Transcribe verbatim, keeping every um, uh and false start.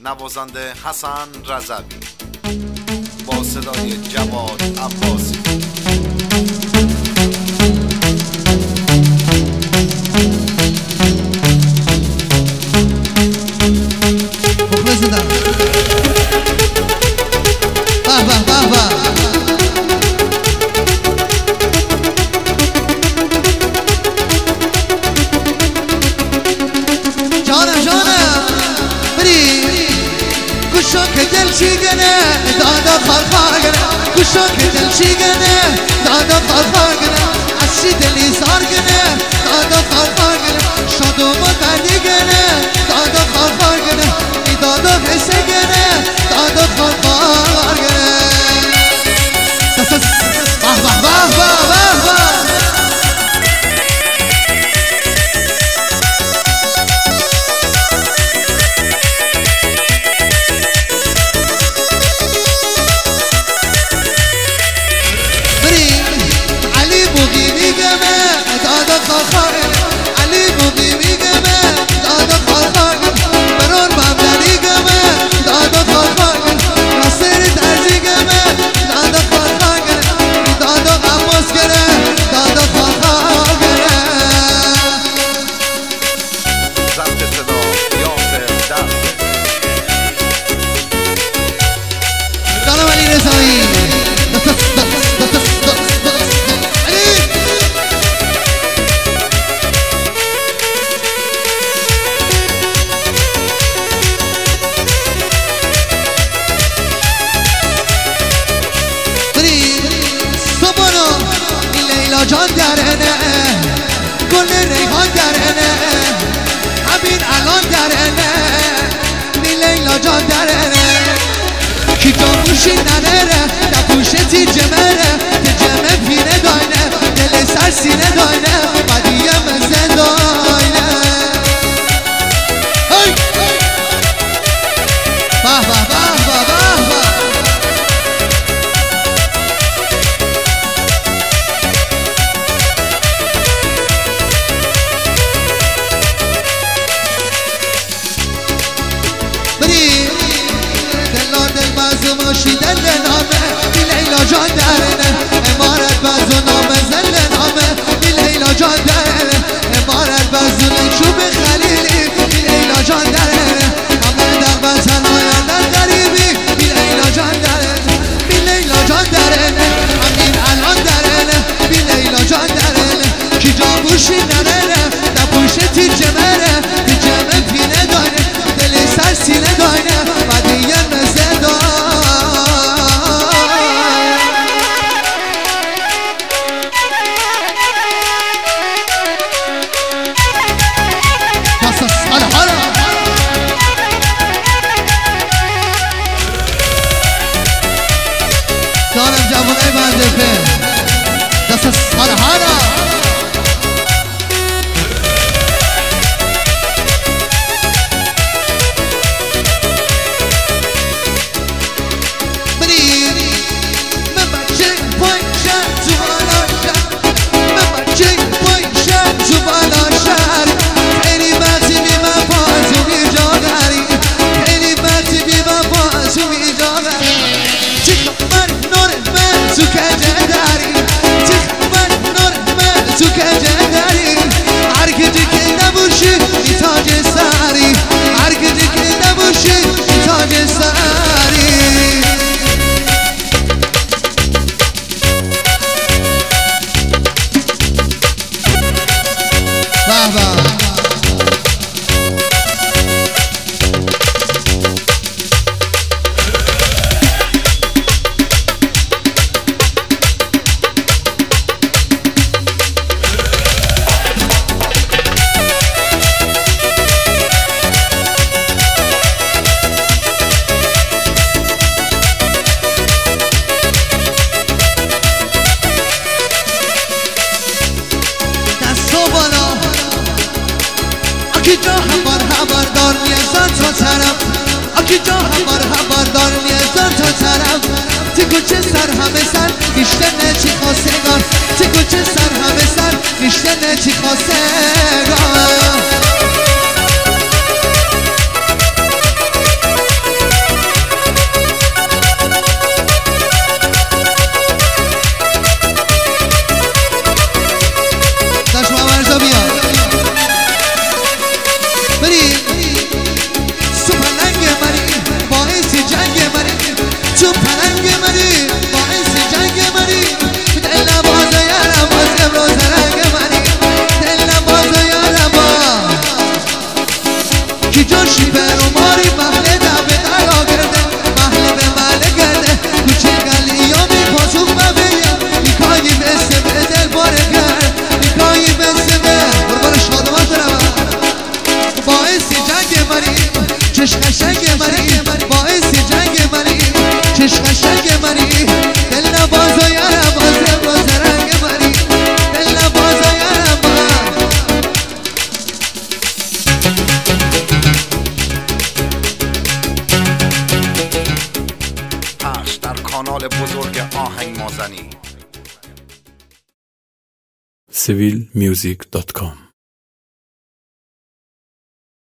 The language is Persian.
نوازنده حسن رضوی با صدای جواد عباسی. که دل چیگنه دادا خالخاگنه گوشو که دل چیگنه دادا خالخاگنه اسی دلی زارگنه دادا خالخاگنه شادو مدردیگنه دادا خالخاگنه ای دادا حسگنه دادا خالخاگنه دست از باه باه باه باه باه باه علی بودی میگمه دادا خالخاگن برون ممدنی گمه دادا خالخاگن ناصر درزی گمه دادا خالخاگن دادا عباس گره دادا خالخاگن ضبط صدا یاسر درد دانا ولی رضایی جان درنه گل ریحان درنه همین الان درنه می لیلا جان درنه کی جاموشی ننره نپوشتی جمره جمه پینه داینه دل سر سینه داینه بدیه مزه داینه به به به به به به ماشی دل نامه بی لیلا جان درنه امارت بزو نامه زل نامه بی لیلا جان درنه امارت بزو چوب خلیلی بی لیلا جان درنه همه در وطن آیندن قریبی بی لیلا جان درنه بی لیلا جان درنه همین الان درنه بی لیلا جان درنه کی جاموشی ننه نپوشتی جمره بی جمه پینه داینه دل سر سینه داینه بدیه مزه داینه دارم جوانای بنده به دست از سالهارا بری من بچه پایشم تو بالا شد من بچه پایشم تو بالا شد خیلی وقتی بی من پاسو بی جاگری خیلی وقتی بی من پاسو بی جاگری تو کجه داری تخمن نور من تو کجه داری هر کجی که نباشی ای تاج سری هر کجی که نباشی ای تاج سری بابا اکی جا همار همار دار میزان تو طرف اکی جا همار همار دار میزان تو طرف تی کوچه سر همه سر نیشته نه چی خواستگار تی کوچه سر همه سر نیشته نه چی خواستگار باشی برو ماری محله دبه دلا گرده محله به محله گرده کوچه گلی یا می پاسوک مبیم میکایی مثل به دل باره کرد میکایی مثل به بربار شادمان دارم باعثی جنگ منی چش قشنگ منی باعثی جنگ منی چش قشنگ منی دل نبازا یارم بازه بازه رنگ منی دل نبازا یارم باز پخش در کانال بزرگ آهنگ مازنی سیویل میوزیک دات کام